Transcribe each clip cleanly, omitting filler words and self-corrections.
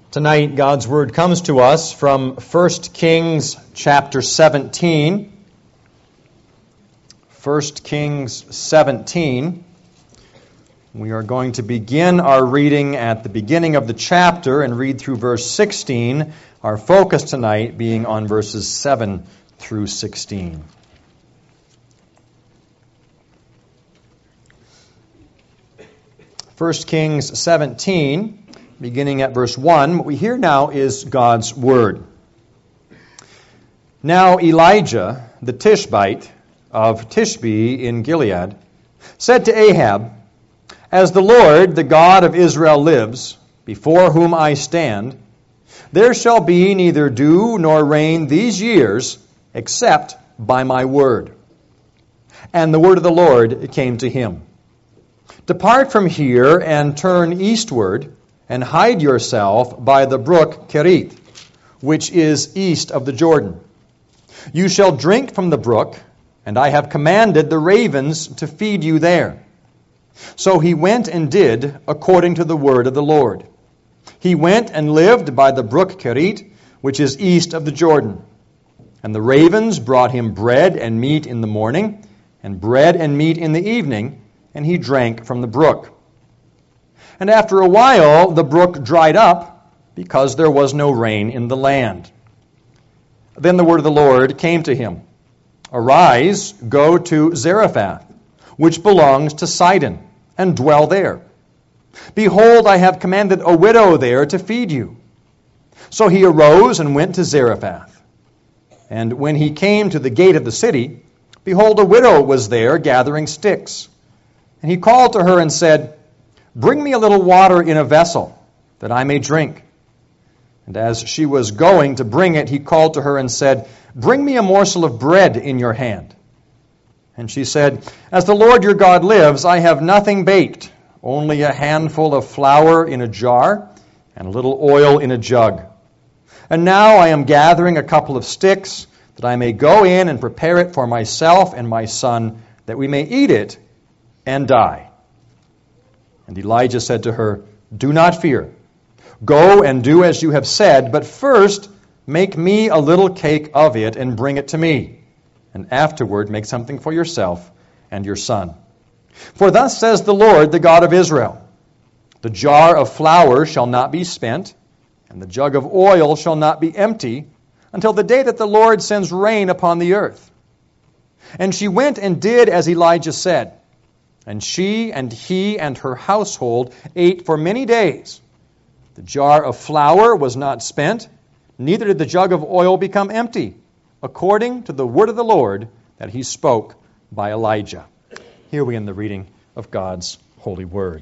Tonight, God's Word comes to us from 1 Kings chapter 17. 1 Kings 17. We are going to begin our reading at the beginning of the chapter and read through verse 16, our focus tonight being on verses 7 through 16. First Kings 17, beginning at verse 1, what we hear now is God's Word. Now Elijah, the Tishbite of Tishbe in Gilead, said to Ahab, "As the Lord, the God of Israel lives, before whom I stand, there shall be neither dew nor rain these years, except by my word." And the word of the Lord came to him. "Depart from here and turn eastward, and hide yourself by the brook Kerith, which is east of the Jordan. You shall drink from the brook, and I have commanded the ravens to feed you there." So he went and did according to the word of the Lord. He went and lived by the brook Kerith, which is east of the Jordan. And the ravens brought him bread and meat in the morning, and bread and meat in the evening, and he drank from the brook. And after a while the brook dried up, because there was no rain in the land. Then the word of the Lord came to him, "Arise, go to Zarephath, which belongs to Sidon, and dwell there. Behold, I have commanded a widow there to feed you." So he arose and went to Zarephath. And when he came to the gate of the city, behold, a widow was there gathering sticks. And he called to her and said, "Bring me a little water in a vessel, that I may drink." And as she was going to bring it, he called to her and said, "Bring me a morsel of bread in your hand." And she said, "As the Lord your God lives, I have nothing baked, only a handful of flour in a jar and a little oil in a jug. And now I am gathering a couple of sticks, that I may go in and prepare it for myself and my son, that we may eat it and die." And Elijah said to her, "Do not fear. Go and do as you have said, but first make me a little cake of it and bring it to me, and afterward make something for yourself and your son. For thus says the Lord, the God of Israel, the jar of flour shall not be spent, and the jug of oil shall not be empty, until the day that the Lord sends rain upon the earth." And she went and did as Elijah said. And she and he and her household ate for many days. The jar of flour was not spent, neither did the jug of oil become empty, according to the word of the Lord that he spoke by Elijah. Here we end the reading of God's holy word.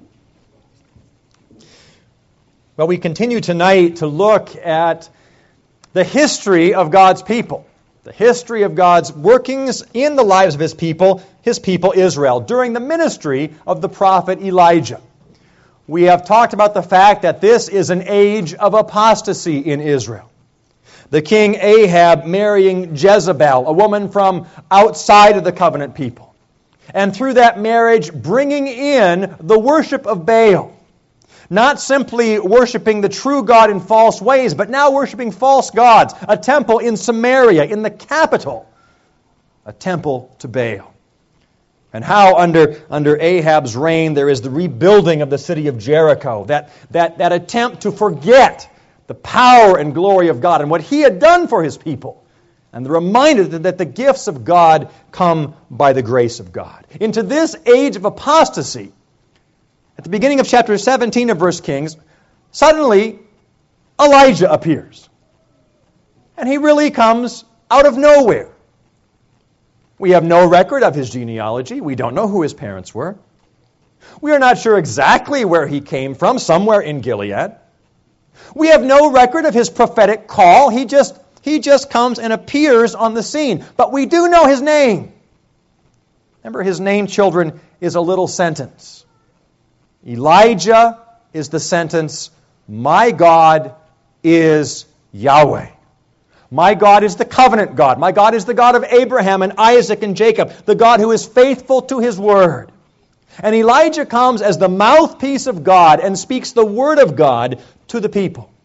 Well, we continue tonight to look at the history of God's people. The history of God's workings in the lives of his people Israel, during the ministry of the prophet Elijah. We have talked about the fact that this is an age of apostasy in Israel. The king Ahab marrying Jezebel, a woman from outside of the covenant people. And through that marriage, bringing in the worship of Baal. Not simply worshiping the true God in false ways, but now worshiping false gods. A temple in Samaria, in the capital. A temple to Baal. And how under Ahab's reign there is the rebuilding of the city of Jericho. That attempt to forget the power and glory of God and what he had done for his people. And the reminder that the gifts of God come by the grace of God. Into this age of apostasy, at the beginning of chapter 17 of 1 Kings, suddenly Elijah appears. And he really comes out of nowhere. We have no record of his genealogy. We don't know who his parents were. We are not sure exactly where he came from, somewhere in Gilead. We have no record of his prophetic call. He just comes and appears on the scene. But we do know his name. Remember, his name, children, is a little sentence. Elijah is the sentence, "My God is Yahweh." My God is the covenant God. My God is the God of Abraham and Isaac and Jacob, the God who is faithful to his word. And Elijah comes as the mouthpiece of God and speaks the word of God to the people.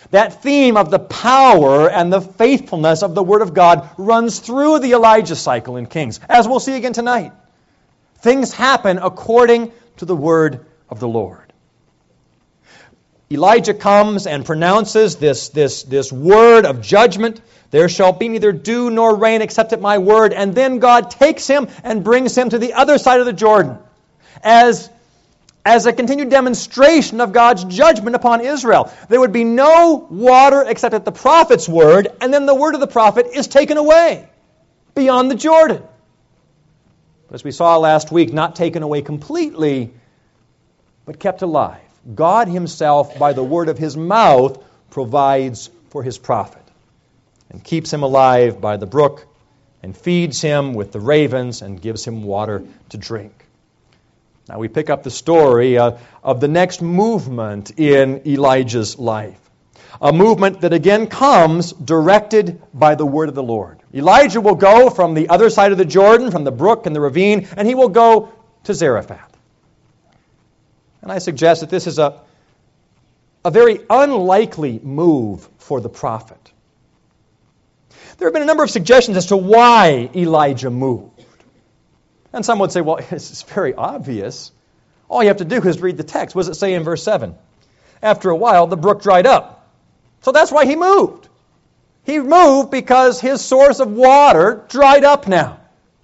That theme of the power and the faithfulness of the Word of God runs through the Elijah cycle in Kings, as we'll see again tonight. Things happen according to the Word of the Lord. Elijah comes and pronounces this word of judgment. There shall be neither dew nor rain except at my word. And then God takes him and brings him to the other side of the Jordan as a continued demonstration of God's judgment upon Israel. There would be no water except at the prophet's word, and then the word of the prophet is taken away beyond the Jordan. But as we saw last week, not taken away completely, but kept alive. God himself, by the word of his mouth, provides for his prophet and keeps him alive by the brook and feeds him with the ravens and gives him water to drink. Now we pick up the story of the next movement in Elijah's life. A movement that again comes directed by the word of the Lord. Elijah will go from the other side of the Jordan, from the brook and the ravine, and he will go to Zarephath. And I suggest that this is a very unlikely move for the prophet. There have been a number of suggestions as to why Elijah moved. And some would say, well, it's very obvious. All you have to do is read the text. What does it say in verse 7? After a while, the brook dried up. So that's why he moved. He moved because his source of water dried up now.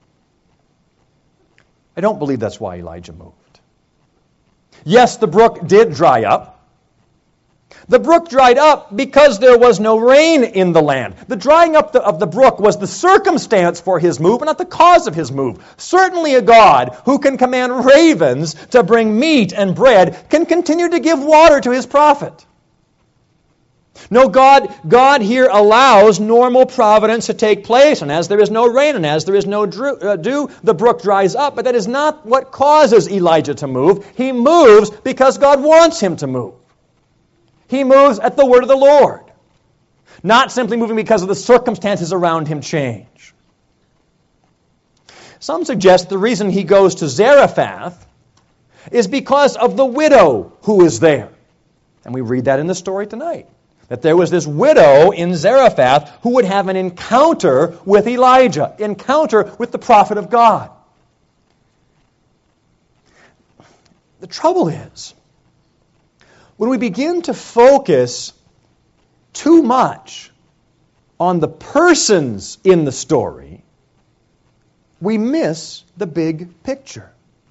I don't believe that's why Elijah moved. Yes, the brook did dry up. The brook dried up because there was no rain in the land. The drying up of the brook was the circumstance for his move, but not the cause of his move. Certainly a God who can command ravens to bring meat and bread can continue to give water to his prophet. No, God here allows normal providence to take place, and as there is no rain and as there is no dew, the brook dries up. But that is not what causes Elijah to move. He moves because God wants him to move. He moves at the word of the Lord, not simply moving because of the circumstances around him change. Some suggest the reason he goes to Zarephath is because of the widow who is there. And we read that in the story tonight, that there was this widow in Zarephath who would have an encounter with Elijah, encounter with the prophet of God. The trouble is, when we begin to focus too much on the persons in the story, we miss the big picture.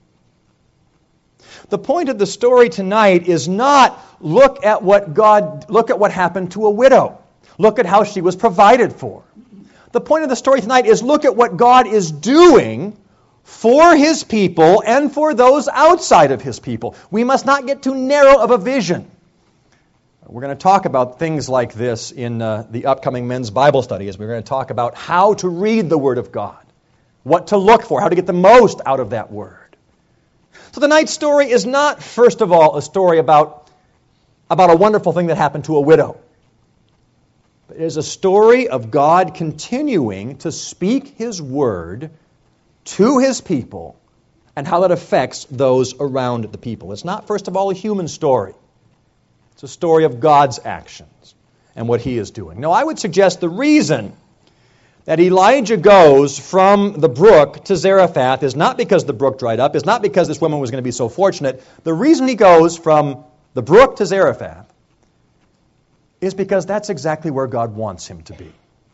The point of the story tonight is not look at what happened to a widow. Look at how she was provided for. The point of the story tonight is look at what God is doing for his people and for those outside of his people. We must not get too narrow of a vision. We're going to talk about things like this in the upcoming men's Bible study, as we're going to talk about how to read the Word of God, what to look for, how to get the most out of that Word. So tonight's story is not, first of all, a story about a wonderful thing that happened to a widow. But it is a story of God continuing to speak his Word to his people and how that affects those around the people. It's not, first of all, a human story. It's a story of God's actions and what he is doing. Now, I would suggest the reason that Elijah goes from the brook to Zarephath is not because the brook dried up, is not because this woman was going to be so fortunate. The reason he goes from the brook to Zarephath is because that's exactly where God wants him to be.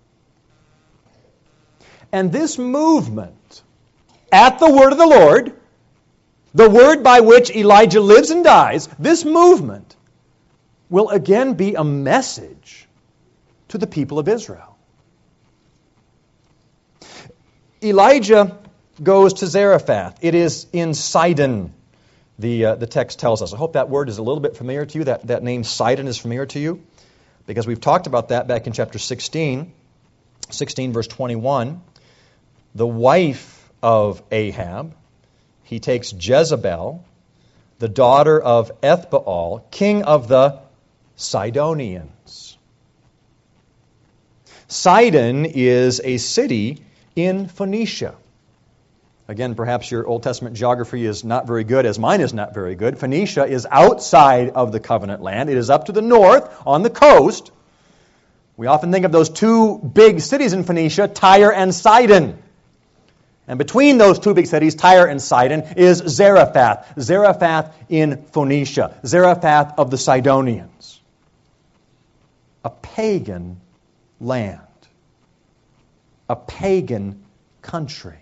And this movement at the word of the Lord, the word by which Elijah lives and dies, this movement will again be a message to the people of Israel. Elijah goes to Zarephath. It is in Sidon, the text tells us. I hope that word is a little bit familiar to you, that name Sidon is familiar to you, because we've talked about that back in chapter 16 verse 21. The wife of Ahab, he takes Jezebel, the daughter of Ethbaal, king of the Sidonians. Sidon is a city in Phoenicia. Again, perhaps your Old Testament geography is not very good, as mine is not very good. Phoenicia is outside of the covenant land. It is up to the north on the coast. We often think of those two big cities in Phoenicia, Tyre and Sidon. And between those two big cities, Tyre and Sidon, is Zarephath. Zarephath in Phoenicia. Zarephath of the Sidonians. A pagan land. A pagan country.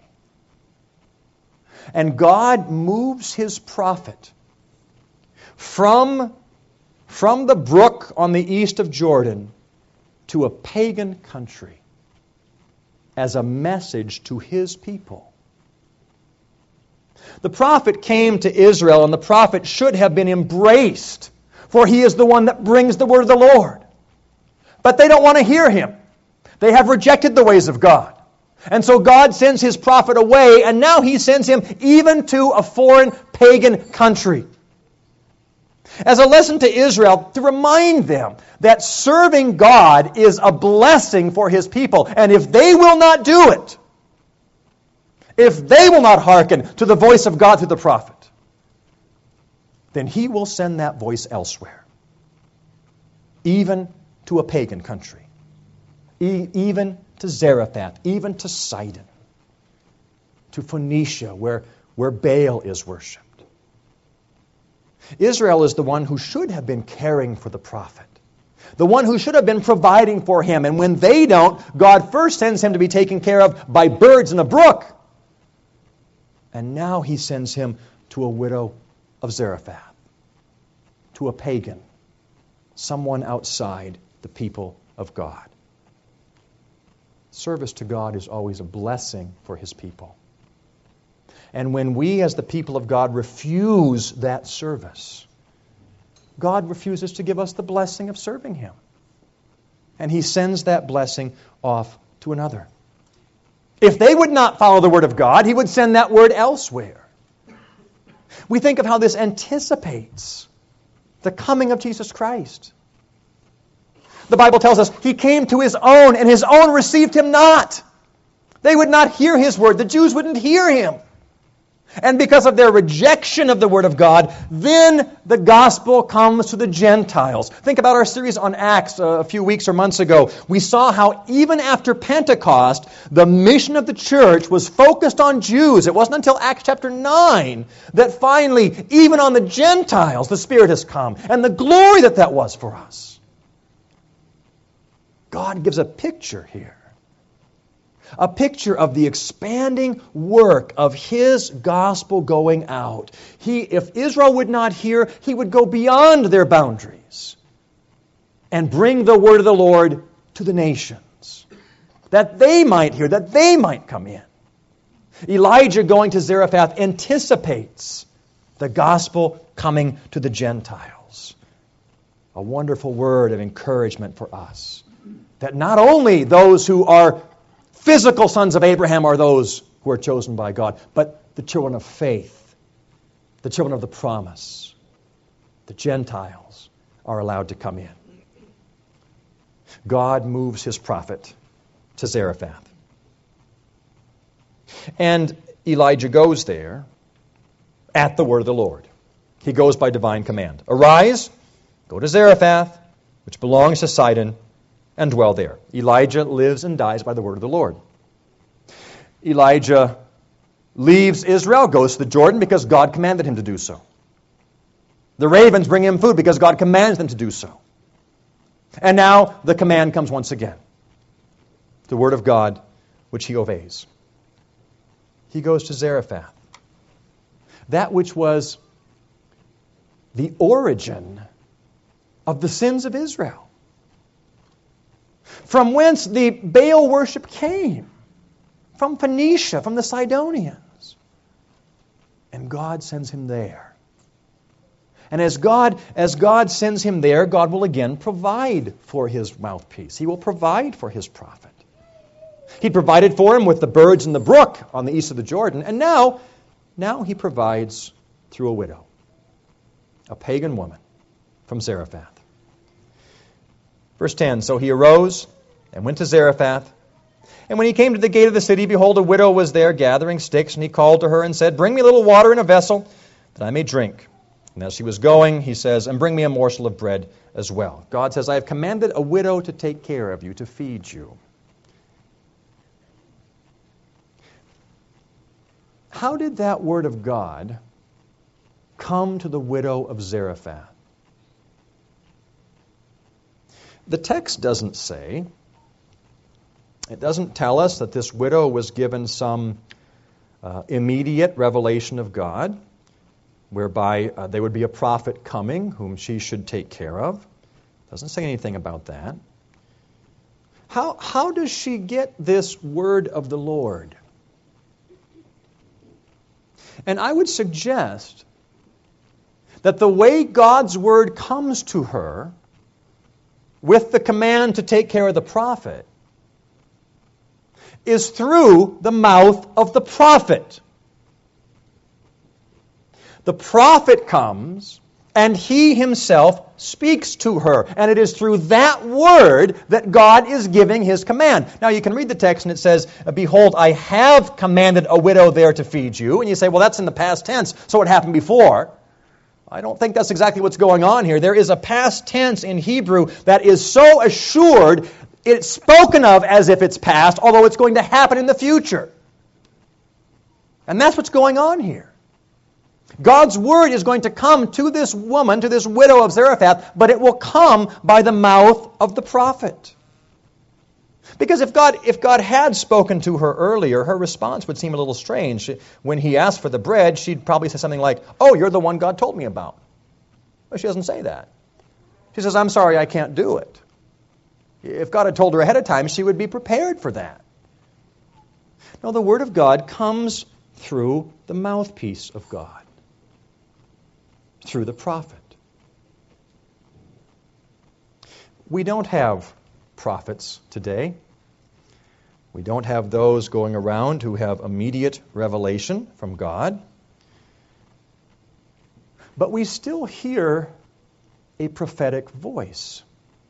And God moves His prophet from the brook on the east of Jordan to a pagan country as a message to His people. The prophet came to Israel, and the prophet should have been embraced, for he is the one that brings the word of the Lord. But they don't want to hear him. They have rejected the ways of God. And so God sends His prophet away, and now He sends him even to a foreign pagan country. As a lesson to Israel, to remind them that serving God is a blessing for His people. And if they will not do it, if they will not hearken to the voice of God through the prophet, then He will send that voice elsewhere, even to a pagan country, even to Zarephath, even to Sidon, to Phoenicia, where Baal is worshipped. Israel is the one who should have been caring for the prophet, the one who should have been providing for him. And when they don't, God first sends him to be taken care of by birds in a brook. And now He sends him to a widow of Zarephath, to a pagan, someone outside the people of God. Service to God is always a blessing for His people. And when we as the people of God refuse that service, God refuses to give us the blessing of serving Him. And He sends that blessing off to another. If they would not follow the word of God, He would send that word elsewhere. We think of how this anticipates the coming of Jesus Christ. The Bible tells us He came to His own, and His own received Him not. They would not hear His word. The Jews wouldn't hear Him. And because of their rejection of the Word of God, then the gospel comes to the Gentiles. Think about our series on Acts a few weeks or months ago. We saw how even after Pentecost, the mission of the church was focused on Jews. It wasn't until Acts chapter 9 that finally, even on the Gentiles, the Spirit has come. And the glory that was for us. God gives a picture here. A picture of the expanding work of His gospel going out. If Israel would not hear, He would go beyond their boundaries and bring the word of the Lord to the nations, that they might hear, that they might come in. Elijah going to Zarephath anticipates the gospel coming to the Gentiles. A wonderful word of encouragement for us, that not only those who are physical sons of Abraham are those who are chosen by God, but the children of faith, the children of the promise, the Gentiles are allowed to come in. God moves His prophet to Zarephath. And Elijah goes there at the word of the Lord. He goes by divine command. Arise, go to Zarephath, which belongs to Sidon, and dwell there. Elijah lives and dies by the word of the Lord. Elijah leaves Israel, goes to the Jordan because God commanded him to do so. The ravens bring him food because God commands them to do so. And now the command comes once again. The word of God, which he obeys. He goes to Zarephath. That which was the origin of the sins of Israel. From whence the Baal worship came. From Phoenicia, from the Sidonians. And God sends him there. And as God sends him there, God will again provide for His mouthpiece. He will provide for His prophet. He provided for him with the birds in the brook on the east of the Jordan. And now He provides through a widow. A pagan woman from Zarephath. Verse 10, so he arose and went to Zarephath, And when he came to the gate of the city, behold, a widow was there gathering sticks, and he called to her and said, Bring me a little water in a vessel, that I may drink. And as she was going, he says, And bring me a morsel of bread as well. God says, I have commanded a widow to take care of you, to feed you. How did that word of God come to the widow of Zarephath? The text doesn't say. It doesn't tell us that this widow was given some immediate revelation of God, whereby there would be a prophet coming whom she should take care of. It doesn't say anything about that. How does she get this word of the Lord? And I would suggest that the way God's word comes to her, with the command to take care of the prophet, is through the mouth of the prophet. The prophet comes, and he himself speaks to her. And it is through that word that God is giving his command. Now you can read the text and it says, Behold, I have commanded a widow there to feed you. And you say, well, that's in the past tense, so it happened before. I don't think that's exactly what's going on here. There is a past tense in Hebrew that is so assured, it's spoken of as if it's past, although it's going to happen in the future. And that's what's going on here. God's word is going to come to this woman, to this widow of Zarephath, but it will come by the mouth of the prophet. Because if God had spoken to her earlier, her response would seem a little strange. When he asked for the bread, she'd probably say something like, Oh, you're the one God told me about. But she doesn't say that. She says, I'm sorry, I can't do it. If God had told her ahead of time, she would be prepared for that. No, the word of God comes through the mouthpiece of God, through the prophet. We don't have prophets today. We don't have those going around who have immediate revelation from God. But we still hear a prophetic voice.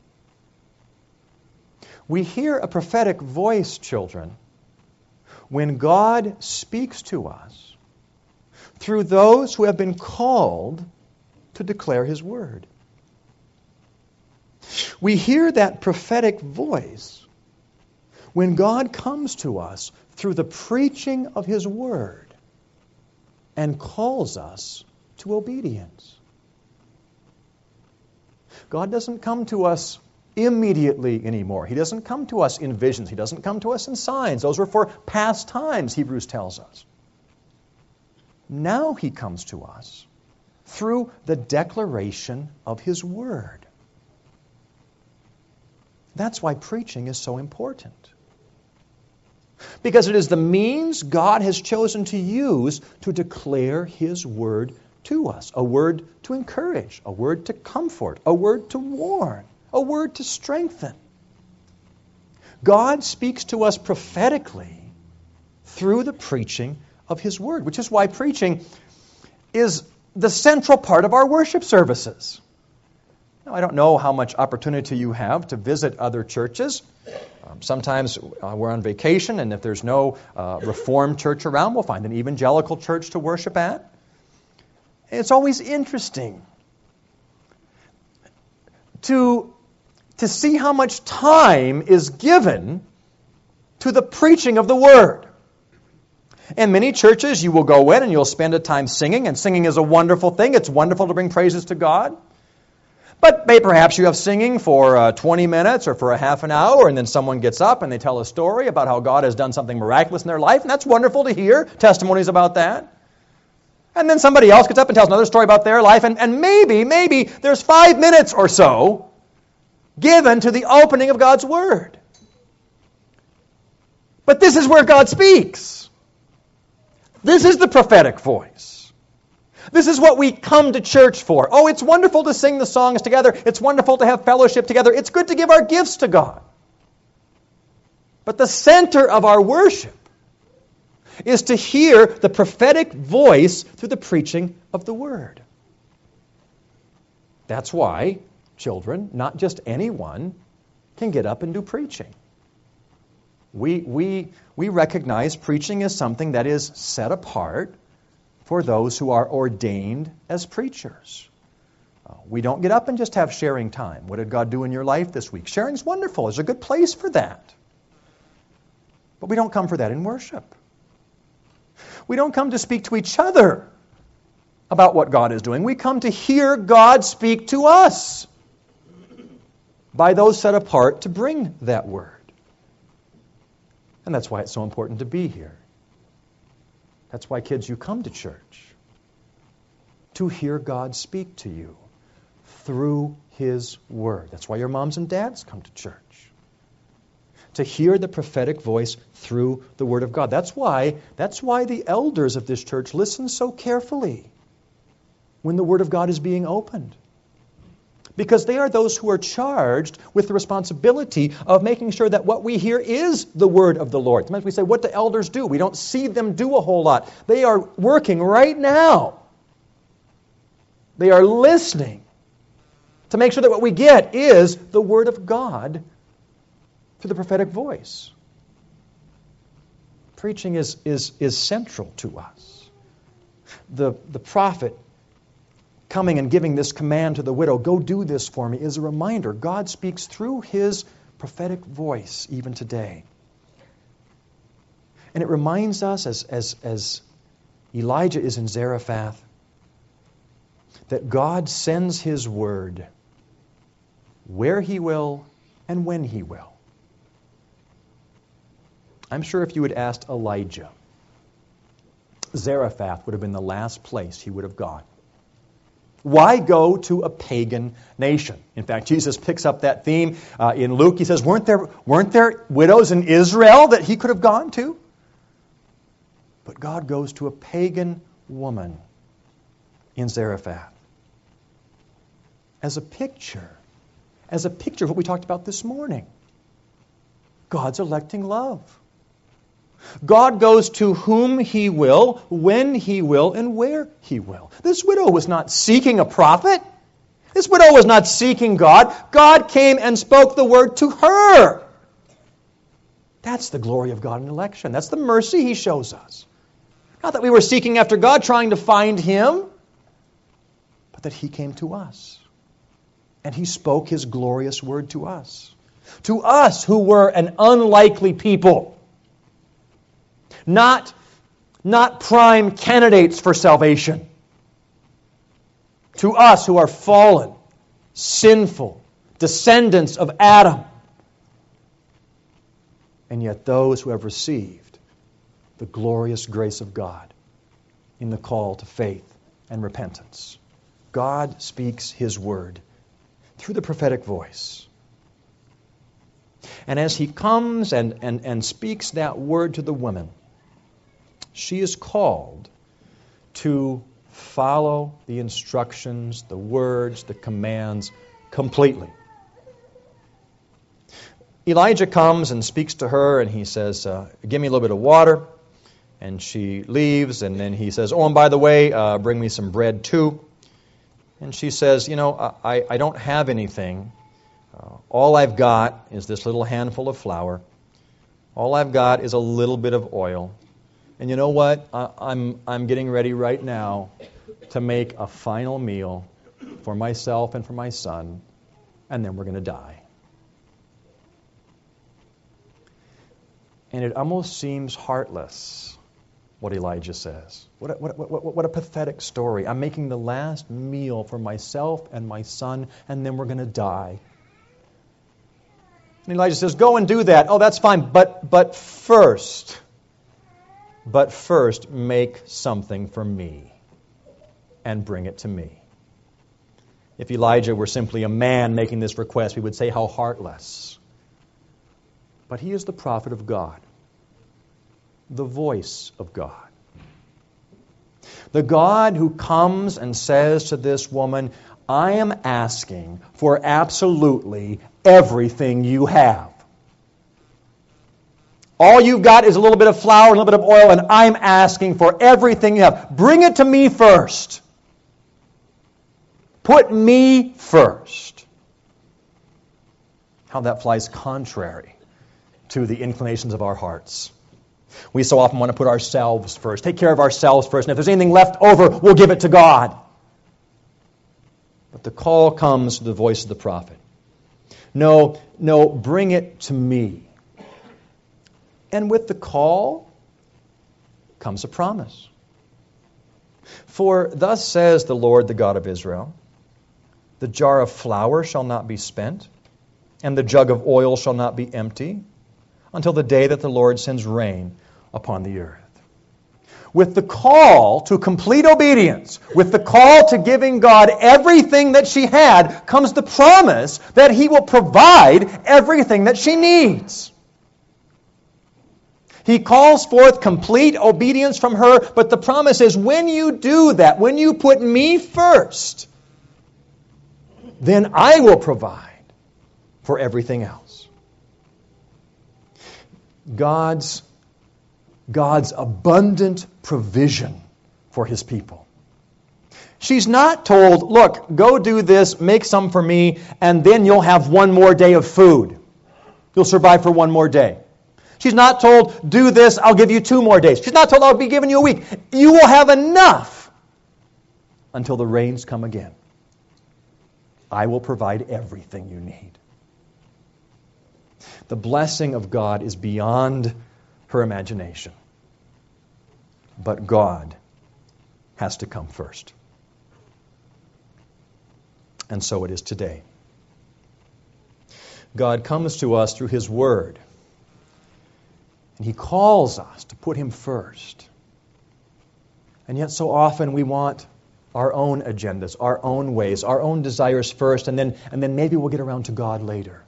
We hear a prophetic voice, children, when God speaks to us through those who have been called to declare his word. We hear that prophetic voice when God comes to us through the preaching of his word and calls us to obedience. God doesn't come to us immediately anymore. He doesn't come to us in visions. He doesn't come to us in signs. Those were for past times, Hebrews tells us. Now he comes to us through the declaration of his word. That's why preaching is so important. Because it is the means God has chosen to use to declare his word to us. A word to encourage, a word to comfort, a word to warn, a word to strengthen. God speaks to us prophetically through the preaching of his word, which is why preaching is the central part of our worship services. Now, I don't know how much opportunity you have to visit other churches. Sometimes we're on vacation, and if there's no Reformed church around, we'll find an evangelical church to worship at. It's always interesting to see how much time is given to the preaching of the Word. In many churches, you will go in and you'll spend a time singing, and singing is a wonderful thing. It's wonderful to bring praises to God. But perhaps you have singing for 20 minutes or for a half an hour, and then someone gets up and they tell a story about how God has done something miraculous in their life, and that's wonderful to hear, testimonies about that. And then somebody else gets up and tells another story about their life, and maybe there's 5 minutes or so given to the opening of God's Word. But this is where God speaks. This is the prophetic voice. This is what we come to church for. Oh, it's wonderful to sing the songs together. It's wonderful to have fellowship together. It's good to give our gifts to God. But the center of our worship is to hear the prophetic voice through the preaching of the Word. That's why, children, not just anyone can get up and do preaching. We recognize preaching is something that is set apart for those who are ordained as preachers. We don't get up and just have sharing time. What did God do in your life this week? Sharing's wonderful. There's a good place for that. But we don't come for that in worship. We don't come to speak to each other about what God is doing. We come to hear God speak to us by those set apart to bring that word. And that's why it's so important to be here. That's why, kids, you come to church. To hear God speak to you through His Word. That's why your moms and dads come to church. To hear the prophetic voice through the Word of God. That's why the elders of this church listen so carefully when the Word of God is being opened. Because they are those who are charged with the responsibility of making sure that what we hear is the Word of the Lord. Sometimes we say, what do elders do? We don't see them do a whole lot. They are working right now. They are listening to make sure that what we get is the Word of God through the prophetic voice. Preaching is central to us. The prophet coming and giving this command to the widow, go do this for me, is a reminder. God speaks through His prophetic voice even today. And it reminds us, as Elijah is in Zarephath, that God sends His word where He will and when He will. I'm sure if you had asked Elijah, Zarephath would have been the last place he would have gone. Why go to a pagan nation? In fact, Jesus picks up that theme in Luke. He says, weren't there widows in Israel that He could have gone to? But God goes to a pagan woman in Zarephath as a picture of what we talked about this morning. God's electing love. God goes to whom He will, when He will, and where He will. This widow was not seeking a prophet. This widow was not seeking God. God came and spoke the word to her. That's the glory of God in election. That's the mercy He shows us. Not that we were seeking after God, trying to find Him, but that He came to us. And He spoke His glorious word to us. To us who were an unlikely people. Not prime candidates for salvation. To us who are fallen, sinful, descendants of Adam. And yet those who have received the glorious grace of God in the call to faith and repentance. God speaks His word through the prophetic voice. And as He comes and speaks that word to the woman, she is called to follow the instructions, the words, the commands completely. Elijah comes and speaks to her, and he says, give me a little bit of water. And she leaves, and then he says, oh, and by the way, bring me some bread too. And she says, I don't have anything. All I've got is this little handful of flour. All I've got is a little bit of oil. And you know what? I'm getting ready right now to make a final meal for myself and for my son, and then we're going to die. And it almost seems heartless, what Elijah says. What a pathetic story. I'm making the last meal for myself and my son, and then we're going to die. And Elijah says, go and do that. Oh, that's fine, but first make something for me and bring it to me. If Elijah were simply a man making this request, we would say how heartless. But he is the prophet of God, the voice of God. The God who comes and says to this woman, I am asking for absolutely everything you have. All you've got is a little bit of flour, a little bit of oil, and I'm asking for everything you have. Bring it to me first. Put me first. How that flies contrary to the inclinations of our hearts. We so often want to put ourselves first, take care of ourselves first, and if there's anything left over, we'll give it to God. But the call comes to the voice of the prophet. No, bring it to me. And with the call comes a promise. For thus says the Lord, the God of Israel, the jar of flour shall not be spent, and the jug of oil shall not be empty, until the day that the Lord sends rain upon the earth. With the call to complete obedience, with the call to giving God everything that she had, comes the promise that He will provide everything that she needs. He calls forth complete obedience from her, but the promise is when you do that, when you put me first, then I will provide for everything else. God's abundant provision for His people. She's not told, look, go do this, make some for me, and then you'll have one more day of food. You'll survive for one more day. She's not told, do this, I'll give you 2 more days. She's not told, I'll be giving you a week. You will have enough until the rains come again. I will provide everything you need. The blessing of God is beyond her imagination. But God has to come first. And so it is today. God comes to us through His Word. And He calls us to put Him first. And yet so often we want our own agendas, our own ways, our own desires first, and then maybe we'll get around to God later.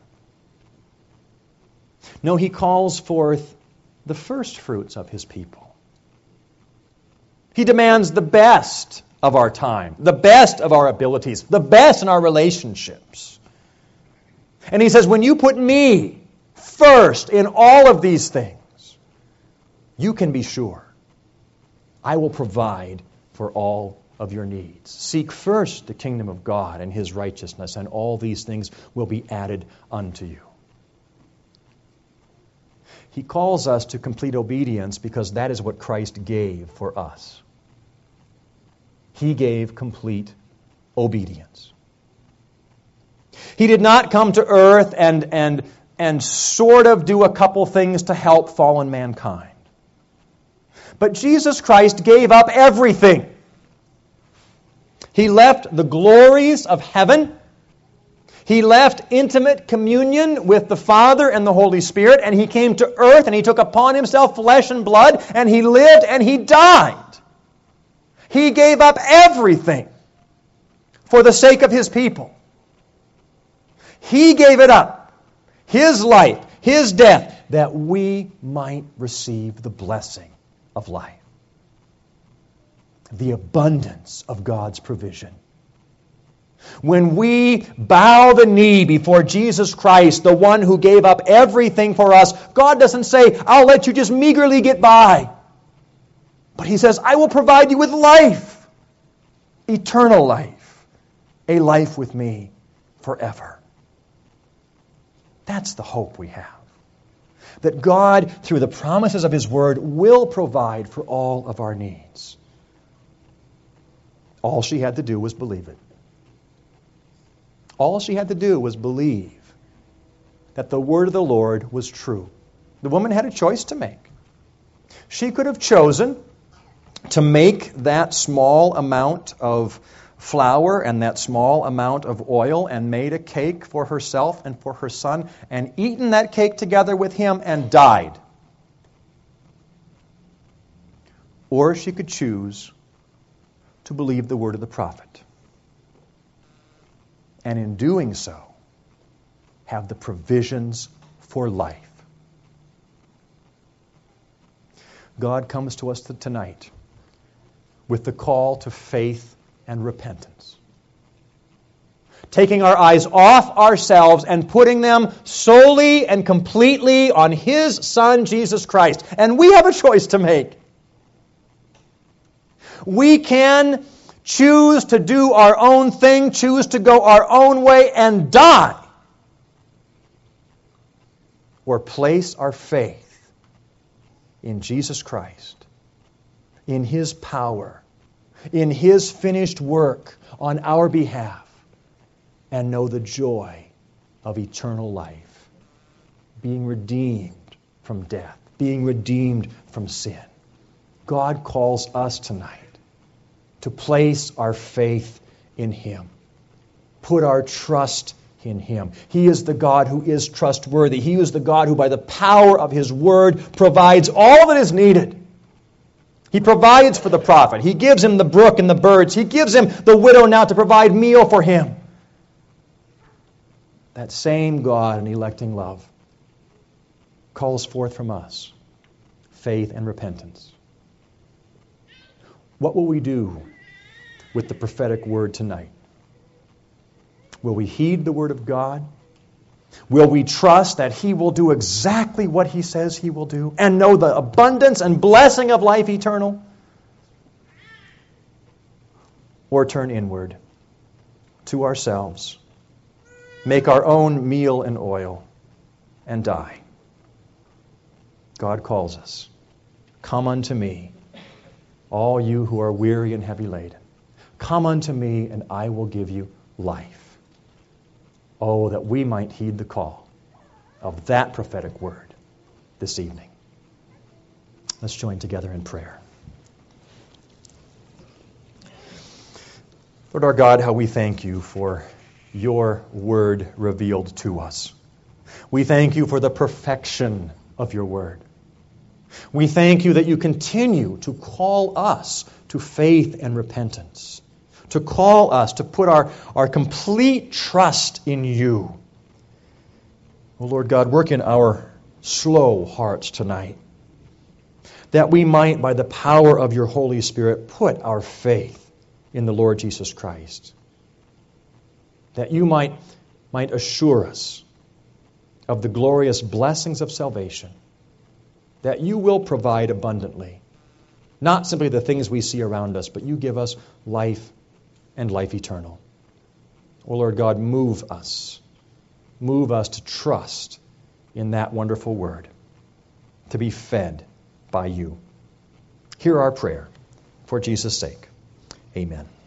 No, He calls forth the first fruits of His people. He demands the best of our time, the best of our abilities, the best in our relationships. And He says, when you put me first in all of these things, you can be sure I will provide for all of your needs. Seek first the kingdom of God and His righteousness, and all these things will be added unto you. He calls us to complete obedience because that is what Christ gave for us. He gave complete obedience. He did not come to earth and sort of do a couple things to help fallen mankind. But Jesus Christ gave up everything. He left the glories of heaven. He left intimate communion with the Father and the Holy Spirit, and He came to earth and He took upon Himself flesh and blood, and He lived and He died. He gave up everything for the sake of His people. He gave it up, His life, His death, that we might receive the blessing of life. The abundance of God's provision. When we bow the knee before Jesus Christ, the one who gave up everything for us, God doesn't say, I'll let you just meagerly get by. But He says, I will provide you with life, eternal life, a life with me forever. That's the hope we have. That God, through the promises of His Word, will provide for all of our needs. All she had to do was believe it. All she had to do was believe that the word of the Lord was true. The woman had a choice to make. She could have chosen to make that small amount of flour and that small amount of oil and made a cake for herself and for her son and eaten that cake together with him and died. Or she could choose to believe the word of the prophet. And in doing so, have the provisions for life. God comes to us tonight with the call to faith and repentance. Taking our eyes off ourselves and putting them solely and completely on His Son, Jesus Christ. And we have a choice to make. We can choose to do our own thing, choose to go our own way and die. or place our faith in Jesus Christ, in His power, in His finished work on our behalf, and know the joy of eternal life, being redeemed from death, being redeemed from sin. God calls us tonight to place our faith in Him, put our trust in Him. He is the God who is trustworthy. He is the God who, by the power of His Word, provides all that is needed. He provides for the prophet. He gives him the brook and the birds. He gives him the widow now to provide meal for him. That same God in electing love calls forth from us faith and repentance. What will we do with the prophetic word tonight? Will we heed the word of God? Will we trust that He will do exactly what He says He will do and know the abundance and blessing of life eternal? Or turn inward to ourselves, make our own meal and oil, and die? God calls us, "Come unto me, all you who are weary and heavy laden. Come unto me, and I will give you life." Oh, that we might heed the call of that prophetic word this evening. Let's join together in prayer. Lord our God, how we thank You for Your word revealed to us. We thank You for the perfection of Your word. We thank You that You continue to call us to faith and repentance, to call us to put our complete trust in You. Oh Lord God, work in our slow hearts tonight, that we might, by the power of Your Holy Spirit, put our faith in the Lord Jesus Christ. That You might assure us of the glorious blessings of salvation, that You will provide abundantly, not simply the things we see around us, but You give us life and life eternal. Oh Lord God, move us to trust in that wonderful word, to be fed by You. Hear our prayer for Jesus' sake. Amen.